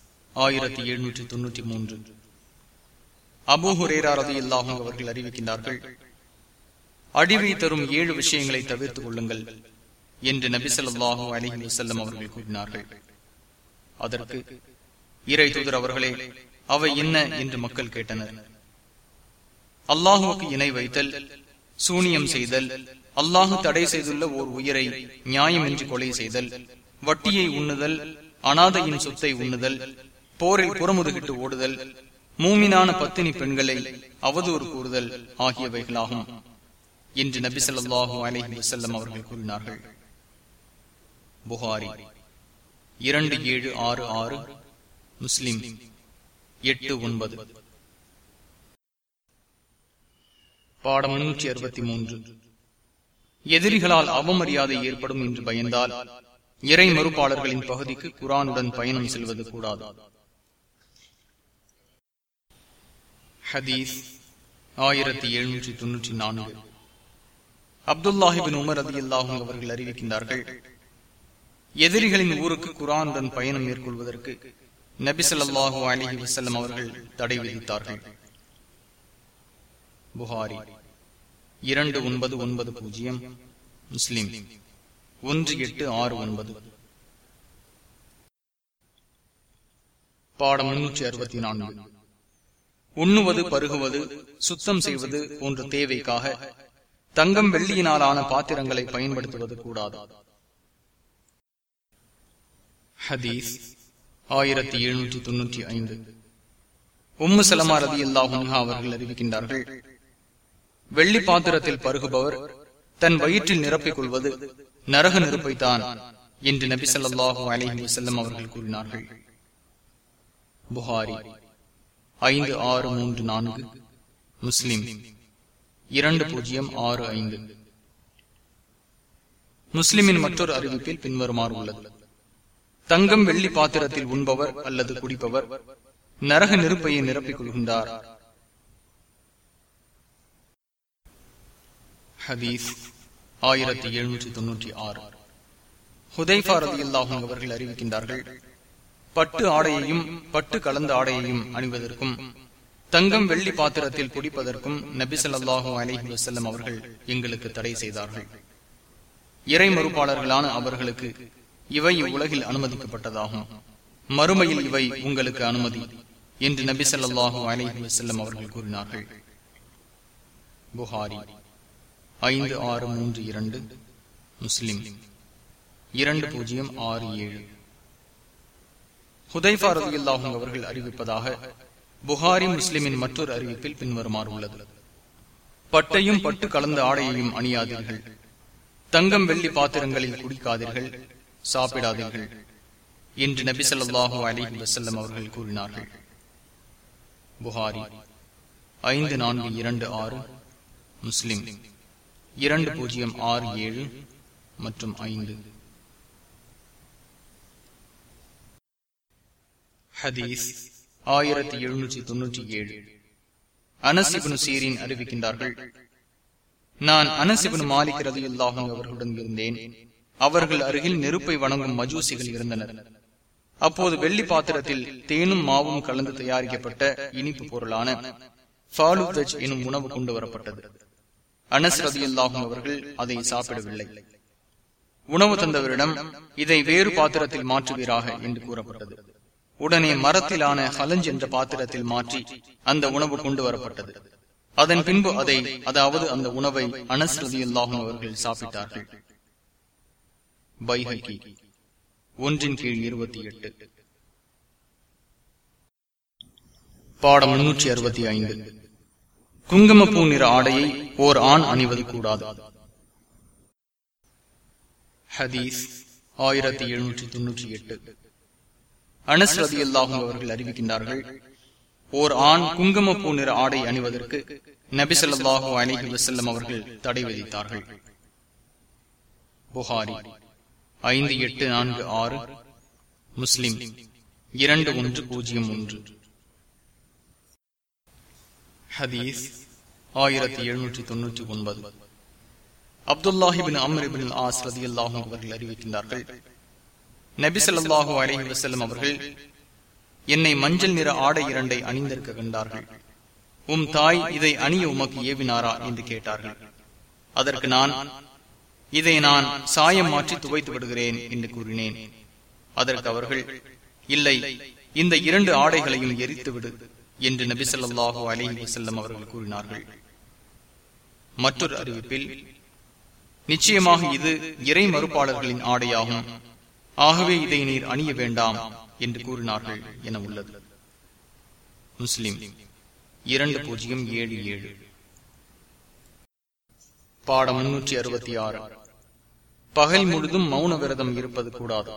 [SPEAKER 1] 1793. அபூ ஹுரைரா ரலியல்லாஹு அன்ஹு அவர்கள் அறிவிக்கின்றார்கள், அழிவை தரும் 7 விஷயங்களை தவிர்த்துக் கொள்ளுங்கள் என்று நபி ஸல்லல்லாஹு அலைஹி வஸல்லம் அவர்கள் கூறினார்கள். அதற்கு இறை தூதர் அவர்களே, அவை என்ன என்று மக்கள் கேட்டனர். அல்லாஹுவுக்கு இணை வைத்தல், சூனியம் செய்தல், அல்லாஹு தடை செய்துள்ள ஓர் உயிரை நியாயமின்றி கொலை செய்தல், வட்டியை உண்ணுதல், அனாதையின் சொத்தை உண்ணுதல், போரில் புறமுதுகிட்டு ஓடுதல், மூமினான பத்தினி பெண்களை அவதூறு கூறுதல் ஆகியவைகளாகும் என்று நபி ஸல்லல்லாஹு அலைஹி வஸல்லம் அவர்கள் கூறினார்கள். புகாரி 2766, முஸ்லிம் 89. பாடம் 363. எதிரிகளால் அவமரியாதை ஏற்படும் என்று பயந்தால் இறை மறுப்பாளர்களின் பகுதிக்கு குர்ஆனுடன் பயணம் செல்வது கூடாது. ஹதீஸ் 1794. அப்துல்லாஹ் இப்னு உமர் ரலியல்லாஹு அன்ஹு அவர்கள் அறிவிக்கின்றார்கள், எதிரிகளின் ஊருக்கு குர்ஆனுடன் பயணம் மேற்கொள்வதற்கு நபி ஸல்லல்லாஹு அலைஹி வஸல்லம் அவர்கள் தடை விதித்தார்கள். புகாரி 2990, முஸ்லிம் 1869. பாடம் 364. உண்ணுவது, பருகுவது, சுத்தம் செய்வது போன்ற தேவைக்காக தங்கம் வெள்ளியினாலான பாத்திரங்களை பயன்படுத்துவது கூடாது. ஹதீஸ் 1795. உம்மு சலமா ரலியல்லாஹு அன்ஹா அவர்கள் அறிவிக்கின்றார்கள், வெள்ளி பாத்திரத்தில் பருகுபவர் தன் வயிற்றில் நிரப்பிக் கொள்வது நரக நெருப்பைத்தான் என்று நபி ஸல்லல்லாஹு அலைஹி வஸல்லம் அவர்கள் கூறினார்கள். புகாரி 5634, முஸ்லிம் 2065. முஸ்லிமின் மற்றொரு அறிவிப்பில் பின்வருமாறு உள்ளது: தங்கம் வெள்ளி பாத்திரத்தில் உண்பவர் அல்லது குடிப்பவர் நரக நெருப்பையை நிரப்பிக் கொள்கின்றார். ஹதீஸ் 1796. ஹுதைஃபா ரலியல்லாஹு அன்ஹு அவர்கள் அறிவிக்கின்றார்கள், பட்டு ஆடையையும் பட்டு கலந்த ஆடையையும் அணிவதற்கும் தங்கம் வெள்ளி பாத்திரத்தில் குடிப்பதற்கும் நபி ஸல்லல்லாஹு அலைஹி வஸல்லம் அவர்கள் எங்களுக்கு தடை செய்தார்கள். இறை மறுப்பாளர்களான அவர்களுக்கு இவை இவ்வுலகில் அனுமதிக்கப்பட்டதாகும், மறுமையில் இவை உங்களுக்கு அனுமதி என்று நபி ஸல்லல்லாஹு அலைஹி வஸல்லம் அவர்கள் கூறினார்கள். புகாரி 5632, முஸ்லிம் 2067. ஹுதைஃபா ரலியல்லாஹு அன்ஹு அவர்கள் அறிவிப்பதாக புகாரி முஸ்லிமின் மற்றொரு அறிவிப்பில் பின்வருமாறு உள்ளது: பட்டையும் பட்டு கலந்த ஆடையையும் அணியாதீர்கள், தங்கம் வெள்ளி பாத்திரங்களில் குடிக்காதீர்கள், சாப்பிடாதீர்கள் என்று நபி ஸல்லல்லாஹு அலைஹி வஸல்லம் அவர்கள் கூறினார்கள். புகாரி 5426, முஸ்லிம் 2067 மற்றும் 5. ஹதீஸ் 1797. அனஸ் இப்னு சீரின் அறிவிக்கின்றார்கள், நான் அனஸ் இப்னு மாலிக் ரலியல்லாஹு அன்ஹு அவர்களுடன் இருந்தேன். அவர்கள் அருகில் நெருப்பை வணங்கும் மஜூசிகள் இருந்தனர். அப்போது வெள்ளி பாத்திரத்தில் தேனும் மாவும் கலந்து தயாரிக்கப்பட்ட இனிப்பு பொருளான ஃபாலுதஜ் எனும் உணவு கொண்டு வரப்பட்டது. அனஸ் ரலியல்லாஹு அன்ஹு அவர்கள் அதை சாப்பிடவில்லை. உணவு தந்தவரிடம் இதை வேறு பாத்திரத்தில் மாற்றுவீராக என்று கூறப்பட்டது. உடனே மரத்திலான ஹலஞ்ச் என்ற பாத்திரத்தில் மாற்றி அந்த உணவு கொண்டு வரப்பட்டது. அதன் பின்பு அதாவது அந்த உணவை அனஸ் ரலியல்லாஹு அன்ஹு அவர்கள் சாப்பிட்டார்கள். பைஹகி 1/28. பாடம் 365. குங்குமப்பூ நிற ஆடையை ஓர் ஆண் அணிவது கூடாது. ஹதீஸ் 1798. அனஸ் ரலியல்லாஹு அன்ஹு அவர்கள் அறிவிக்கின்றார்கள், ஓர் ஆண் குங்குமப்பூ நிற ஆடை அணிவதற்கு நபி ஸல்லல்லாஹு அலைஹி வஸல்லம் அவர்கள் தடை விதித்தார்கள். புகாரி 5846, முஸ்லிம் 2101. ஹதீஸ் 1799. Abdullah ibn Amr ibn Aas ரலியல்லாஹு அன்ஹு அவர்கள் அறிவிக்கின்றார்கள், நபி ஸல்லல்லாஹு அலைஹி வஸல்லம் அவர்கள் என்னை மஞ்சள் நிற ஆடை 2 அணிந்திருக்க கண்டார்கள். உம் தாய் இதை அணிய உமக்கு ஏவினாரா என்று கேட்டார்கள். அதற்கு இதை நான் சாயம் மாற்றி துவைத்து விடுகிறேன் என்று கூறினேன். அதற்கு அவர்கள், இல்லை, இந்த 2 ஆடைகளையும் எரித்துவிடு என்று நபி ஸல்லல்லாஹு அலைஹி வஸல்லம் அவர்கள் கூறினார்கள். மற்றொரு அறிவிப்பில், நிச்சயமாக இது இறை மறுப்பாளர்களின் ஆடையாகும், ஆகவே இதை நீர் அணிய வேண்டாம் என்று கூறினார்கள் என உள்ளது. முஸ்லிம் 2077. பாடம் 366. பகல் முழுதும் மௌன விரதம் இருப்பது கூடாது.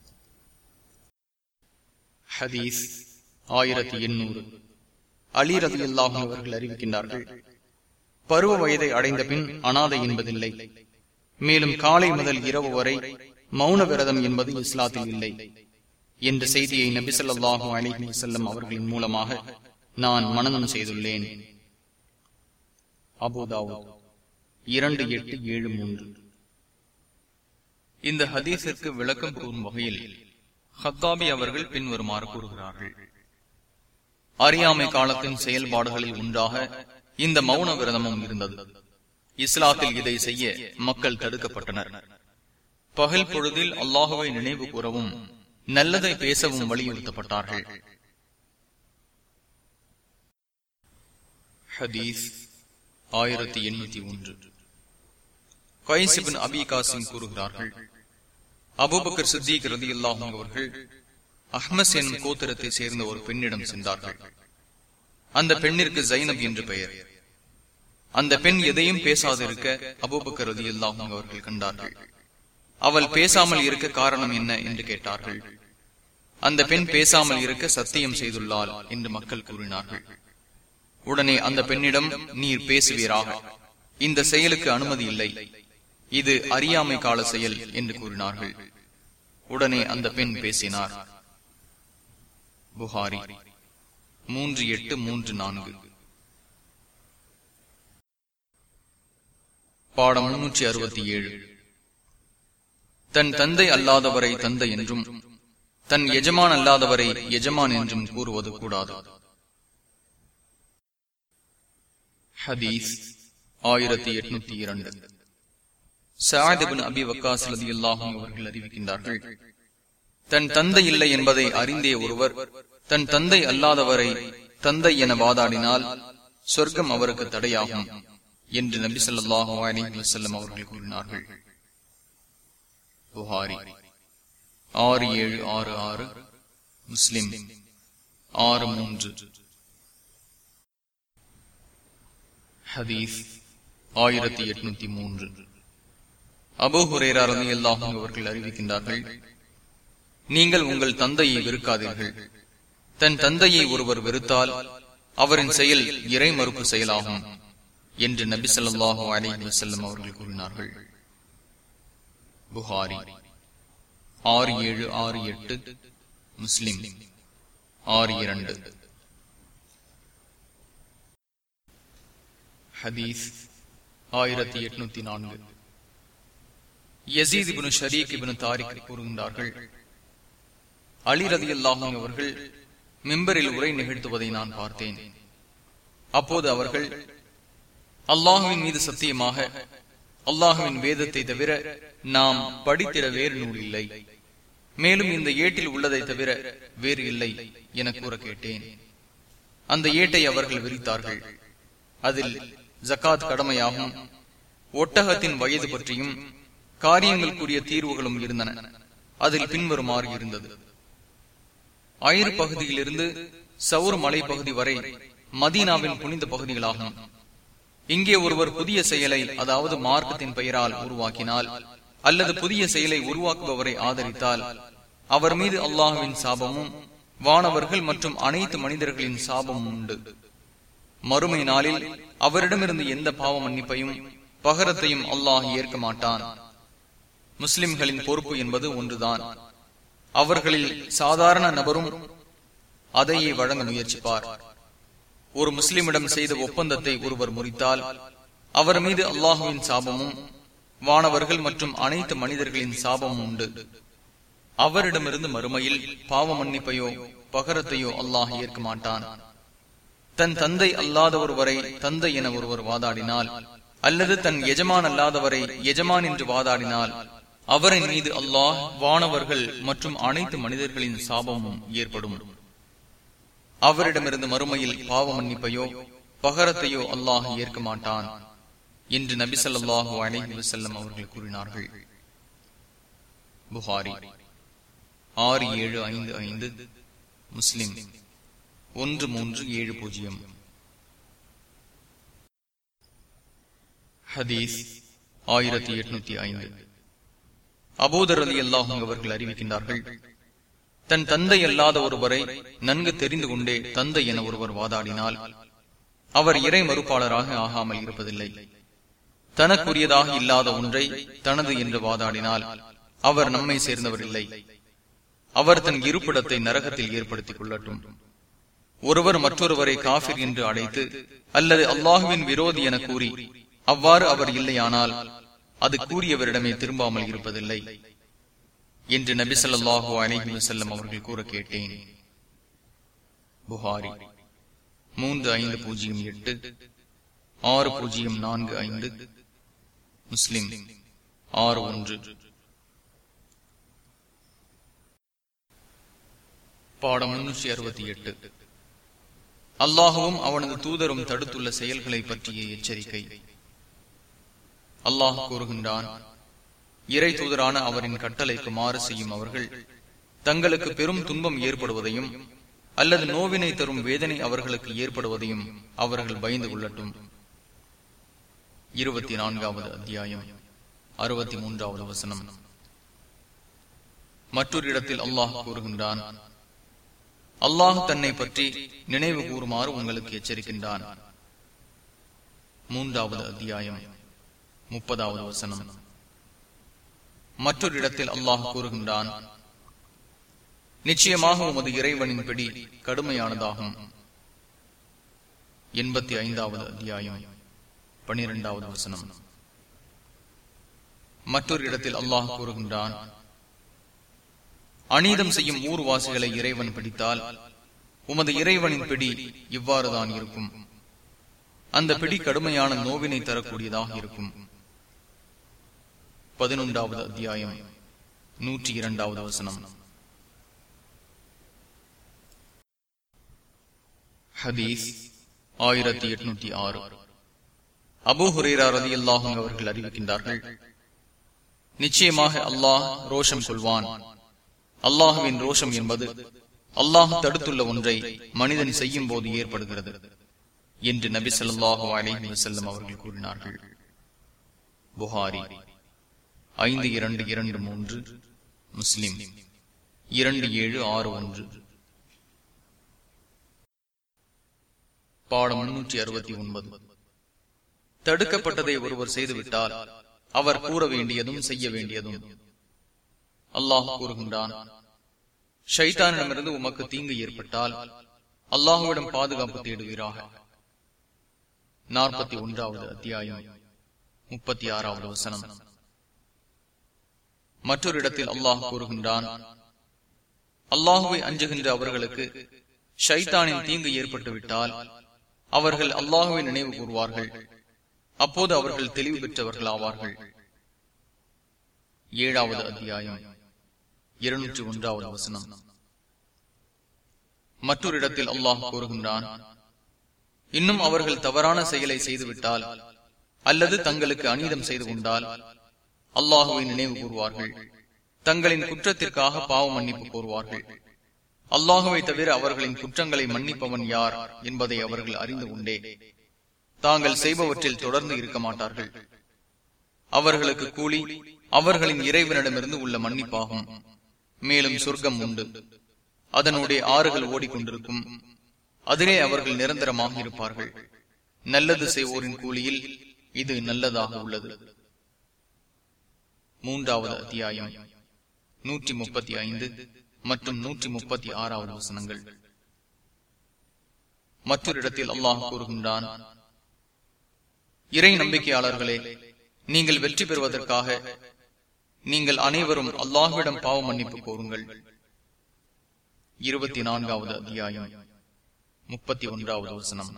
[SPEAKER 1] ஹதீஸ் 1800. அலி ரலியல்லாஹு அன்ஹு அவர்கள் அறிவிக்கின்றார்கள், பருவ வயதை அடைந்த பின் அனாதை என்பதில்லை. மேலும் காலை முதல் இரவு வரை மௌன விரதம் என்பது இஸ்லாத்தில் இல்லை என்ற செய்தியை நபி ஸல்லல்லாஹு அலைஹி வஸல்லம் அவர்களின் மூலமாக நான் மனனம் செய்துள்ளேன். Abu Dawood 2873. இந்த ஹதீஸிற்கு விளக்கம் கூறும் வகையில் ஹத்தாபி அவர்கள் பின்வருமாறு கூறுகிறார்கள்: அறியாமை காலத்தின் செயல்பாடுகளில் ஒன்றாக இந்த மௌன விரதமும் இருந்தது. இஸ்லாத்தில் இதை செய்ய மக்கள் தடுக்கப்பட்டனர். பகல் பொழுதில் அல்லாஹுவை நினைவு கூறவும் நல்லதை பேசவும் வலியுறுத்தப்பட்டார்கள். ஹதீஸ் 1801. கைஸ் இப்னு அபி காசிம் கூறுகிறார்கள், அபூபக்கர் சித்திக் ரலியல்லாஹு அன்ஹு அவர்கள் அஹ்மஸ் எனும் கோத்திரத்தை சேர்ந்த ஒரு பெண்ணிடம் சென்றார்கள். அந்த பெண்ணிற்கு ஜைனப் என்று பெயர். அந்த பெண் எதையும் பேசாதிருக்க அபூபக்கர் ரலியல்லாஹு அன்ஹு அவர்கள் கண்டார்கள். அவள் பேசாமல் இருக்க காரணம் என்ன என்று கேட்டார்கள். அந்த பெண் பேசாமல் இருக்க சத்தியம் செய்துள்ளாள் என்று மக்கள் கூறினார்கள். உடனே அந்த பெண்ணிடம், நீர் பேசுவீராக, இந்த செயலுக்கு அனுமதி இல்லை, இது அறியாமை கால செயல் என்று கூறினார்கள். உடனே அந்த பெண் பேசினார். புகாரி 3834. பாடம் 367. தன் தந்தை அல்லாதவரை தந்தை என்றும் தன் எஜமான் அல்லாதவரை எஜமான் என்றும் கூறுவது கூடாது. ஹதீஸ் 1802. சஅத் இப்னு அபி வக்காஸ் ரலியல்லாஹு அன்ஹு அவர்கள் அறிவிக்கின்றார்கள், தன் தந்தை இல்லை என்பதை அறிந்தே ஒருவர் தன் தந்தை அல்லாதவரை தந்தை என வாதாடினால் சொர்க்கம் அவருக்கு தடையாகும் என்று நபி ஸல்லல்லாஹு அலைஹி வஸல்லம் அவர்கள் கூறினார்கள். புகாரி 6766, முஸ்லிம் 63. ஹதீஸ் 1803. அபூ ஹுரைரா ரலியல்லாஹு அன்ஹு அவர்கள் அறிவிக்கின்றார்கள், நீங்கள் உங்கள் தந்தையை வெறுக்காதீர்கள். தன் தந்தையை ஒருவர் வெறுத்தால் அவரின் செயல் இறை மறுப்பு செயலாகும் என்று நபி ஸல்லல்லாஹு அலைஹி வஸல்லம் அவர்கள் கூறினார்கள். புகாரி 6768, முஸ்லிம் 62. ஹதீஸ் 1804. Yazid ibn Sharik ibn Tariq கூறுகின்றார்கள், அலி ரலியல்லாஹு அன்ஹு அவர்கள் மிம்பரில் உரை நிகழ்த்துவதை நான் பார்த்தேன். அப்போது அவர்கள், அல்லாஹுவின் மீது சத்தியமாக அல்லாஹுவின் வேதத்தை தவிர நாம் படித்திட வேறு நூல் இல்லை, மேலும் இந்த ஏட்டில் உள்ளதை தவிர வேறு இல்லை என கூற கேட்டேன். அந்த ஏட்டை அவர்கள் விரித்தார்கள். அதில் ஜகாத் கடமையாகும், ஒட்டகத்தின் வயது பற்றியும் காரியங்களுக்குரிய தீர்வுகளும் இருந்தன. அதில் பின்வருமாறு இருந்தது: ஐர் பகுதியிலிருந்து சவுர் மலை பகுதி வரை மதீனாவின் புனித பகுதிகளாகும். இங்கே ஒருவர் புதிய செயலை, அதாவது மார்க்கத்தின் பெயரால் உருவாக்கினால் அல்லது புதிய செயலை உருவாக்குபவரை ஆதரித்தால் அவர் மீது அல்லாஹுவின் சாபமும் வானவர்கள் மற்றும் அனைத்து மனிதர்களின் சாபமும் உண்டு. மறுமை நாளில் அவரிடமிருந்து எந்த பாவ மன்னிப்பையும் பகரத்தையும் அல்லாஹ் ஏற்க மாட்டான். முஸ்லிம்களின் பொறுப்பு என்பது ஒன்றுதான். அவர்களில் சாதாரண நபரும் அதையே வழங்க முயற்சிப்பார். ஒரு முஸ்லிமிடம் செய்த ஒப்பந்தத்தை ஒருவர் முறித்தால் அவர் மீது அல்லாஹுவின் சாபமும் வானவர்கள் மற்றும் அனைத்து மனிதர்களின் சாபமும் உண்டு. அவரிடமிருந்து மறுமையில் பாவ மன்னிப்பையோ பகரத்தையோ அல்லாஹ் ஏற்க மாட்டான். தன் தந்தை அல்லாத ஒருவரை தந்தை என ஒருவர் வாதாடினால் அல்லது தன் எஜமான் அல்லாதவரை எஜமான் என்று வாதாடினால் அவரின் மீது அல்லாஹ் வானவர்கள் மற்றும் அனைத்து மனிதர்களின் சாபமும் ஏற்படும். அவரிடமிருந்து மறுமையில் பாவ மன்னிப்பையோ பகரத்தையோ அல்லாஹ் ஏற்க மாட்டான் என்று நபி ஸல்லல்லாஹு அலைஹி வஸல்லம் அவர்கள் கூறினார்கள். புகாரி 6755, முஸ்லிம் 1370. ஹதீஸ் 1805. அபூதர் ரலியல்லாஹு அன்ஹு அவர்கள் அறிவிக்கின்றார்கள், தன் தந்தை அல்லாத ஒருவரை நன்கு தெரிந்து கொண்டே தந்தை என ஒருவர் வாதாடினால் அவர் இறை மறுப்பாளராக ஆகாமல் இருப்பதில்லை. தனக்குரியதாக இல்லாத ஒன்றை தனது என்று வாதாடினால் அவர் நம்மை சேர்ந்தவர் இல்லை. அவர் தன் இருப்பிடத்தை நரகத்தில் ஏற்படுத்திக் கொள்ளட்டும். ஒருவர் மற்றொருவரை காஃபிர் என்று அழைத்து அல்லது அல்லாஹுவின் விரோதி என கூறி அவ்வாறு அவர் இல்லையானால் அது கூறியவரிடமே திரும்பாமல் இருப்பதில்லை என்று நபி ஸல்லல்லாஹு அலைஹி வஸல்லம் அவர்கள் கூற கேட்டேன். புகாரி 3508, 6045, முஸ்லிம் 61. பாடம் 368. அல்லாஹுவும் அவனது தூதரும் தடுத்துள்ள செயல்களை பற்றிய எச்சரிக்கை. அல்லாஹ் கூறுகின்றான், இறை தூதரான அவரின் கட்டளைக்கு மாறு செய்யும் அவர்கள் தங்களுக்கு பெரும் துன்பம் ஏற்படுவதையும் அல்லது நோவினை தரும் வேதனை அவர்களுக்கு ஏற்படுவதையும் அவர்கள் பயந்து கொள்ளட்டும். 24வது அத்தியாயம் 63வது வசனம். மற்றொரு இடத்தில் அல்லாஹ் கூறுகின்றான், அல்லாஹ் தன்னை பற்றி நினைவு கூறுமாறு உங்களுக்கு எச்சரிக்கின்றான். 3வது அத்தியாயம் 30வது வசனம். மற்றொரு இடத்தில் அல்லாஹ் கூறுகின்றான், நிச்சயமாக உமது இறைவனின் பிடி கடுமையானதாகும். 85வது அத்தியாயம் 12வது வசனம். மற்றொரு இடத்தில் அல்லாஹ் கூறுகின்றான், அநீதம் செய்யும் ஊர்வாசிகளை இறைவன் பிடித்தால் உமது இறைவனின் பிடி இவ்வாறுதான் இருக்கும். அந்த பிடி கடுமையான நோவினை தரக்கூடியதாக இருக்கும். 11வது அத்தியாயம் 102வது வசனம். ஹதீஸ் 1806. அபூ ஹுரைரா ரலியல்லாஹு அன்ஹு அவர்கள் அறிவிக்கின்றார்கள், நிச்சயமாக அல்லாஹ் ரோஷம் கொள்வான். அல்லாஹுவின் ரோஷம் என்பது அல்லாஹ் தடுத்துள்ள ஒன்றை மனிதன் செய்யும் போது ஏற்படுகிறது என்று நபி ஸல்லல்லாஹு அலைஹி வஸல்லம் அவர்கள் கூறினார்கள். புகாரி 5223, முஸ்லிம் 2761. பாடம் 369. தடுக்கப்பட்டதை ஒருவர் செய்துவிட்டால் அவர் கூற வேண்டியதும் செய்ய வேண்டியதும். அல்லாஹ் கூறுகின்றான், ஷைத்தானிடமிருந்து உமக்கு தீங்கு ஏற்பட்டால் அல்லாஹுவிடம் பாதுகாப்பு தேடுவீராக. 41வது அத்தியாயம் 36வது வசனம். மற்றொரு இடத்தில் அல்லாஹ் கூறுகின்றான், அல்லாஹுவை அஞ்சுகின்ற அவர்களுக்கு ஷைத்தானின் தீங்கு ஏற்பட்டுவிட்டால் அவர்கள் அல்லாஹுவை நினைவு கூறுவார்கள். அப்போது அவர்கள் தெளிவு பெற்றவர்கள் ஆவார்கள். 7வது அத்தியாயம் 201வது வசனம். மற்றொரு இடத்தில் அல்லாஹ் கூறுகின்றான், இன்னும் அவர்கள் தவறான செயலை செய்துவிட்டால் அல்லது தங்களுக்கு அநீதம் செய்து கொண்டால் அல்லாஹுவை நினைவு கூறுவார்கள். தங்களின் குற்றத்திற்காக பாவ மன்னிப்பு கோருவார்கள். அல்லாஹுவை தவிர அவர்களின் குற்றங்களை மன்னிப்பவன் யார் என்பதை அவர்கள் அறிந்து கொண்டே தாங்கள் செய்பவற்றில் தொடர்ந்து இருக்க மாட்டார்கள். அவர்களுக்கு கூலி அவர்களின் இறைவனிடமிருந்து உள்ள மன்னிப்பாகும். மேலும் சொர்க்கம் உண்டு, அதனுடைய ஆறுகள் ஓடிக்கொண்டிருக்கும், அதிலே அவர்கள் நிரந்தரமாக இருப்பார்கள். நல்லது செய்வோரின் கூலியில் இது நல்லதாக உள்ளது. 3வது அத்தியாயம் 135 மற்றும் 136வது வசனங்கள். மற்றொரு இடத்தில் அல்லாஹ் கூறுகின்றான், இறை நம்பிக்கையாளர்களே, நீங்கள் வெற்றி பெறுவதற்காக நீங்கள் அனைவரும் அல்லாஹ்விடம் பாவ மன்னிப்பு கோருங்கள். 24வது அத்தியாயம் 31வது வசனம்.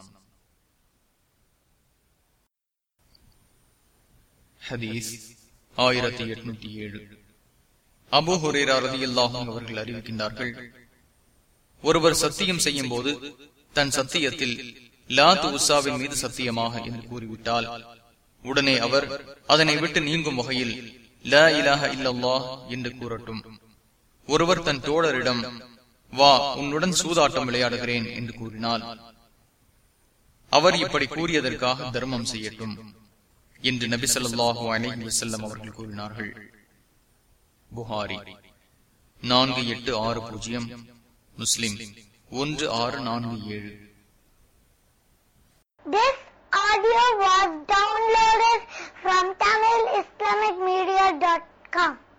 [SPEAKER 1] ஹதீஸ் 1807. அபூ ஹுரைரா ரலியல்லாஹு அன்ஹு அவர்கள் அறிவிக்கின்றார்கள், ஒருவர் சத்தியம் செய்யும் போது தன் சத்தியத்தில் லாத் உஸ்ஸாவின் மீது சத்தியமாக என்று கூறிவிட்டால் உடனே அவர் அதனை விட்டு நீங்கும் வகையில் லா இலாஹ இல்லல்லாஹ் என்று கூறட்டும். ஒருவர் தன் தோழரிடம் வா உன்னுடன் சூதாட்டம் விளையாடுகிறேன் என்று கூறினால் அவர் இப்படி கூறியதற்காக தர்மம் செய்யட்டும் என்று நபி ஸல்லல்லாஹு அலைஹி வஸல்லம் அவர்கள் கூறினார்கள். புகாரி 4860, முஸ்லிம் 1647.
[SPEAKER 2] This audio was downloaded from TamilIslamicMedia.com.